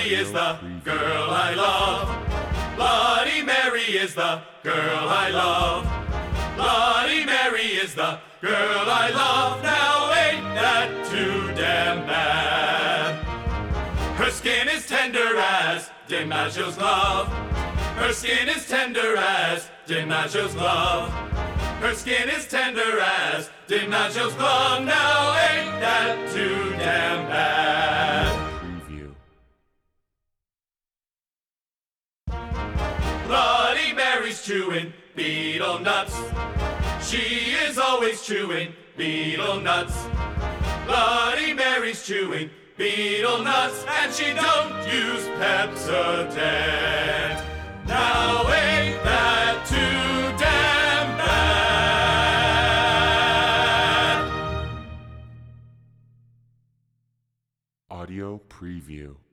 Mary is the girl I love. Bloody Mary is the girl I love. Bloody Mary is the girl I love. Now ain't that too damn bad? Her skin is tender as DiMaggio's glove. Her skin is tender as DiMaggio's glove. Her skin is tender as DiMaggio's glove. Now ain't that too damn bad? Preview. Bloody Mary's chewing beetle nuts. She is always chewing beetle nuts. Bloody Mary's chewing beetle nuts, and she don't use Pepsodent. Now ain't that too damn bad? Audio preview.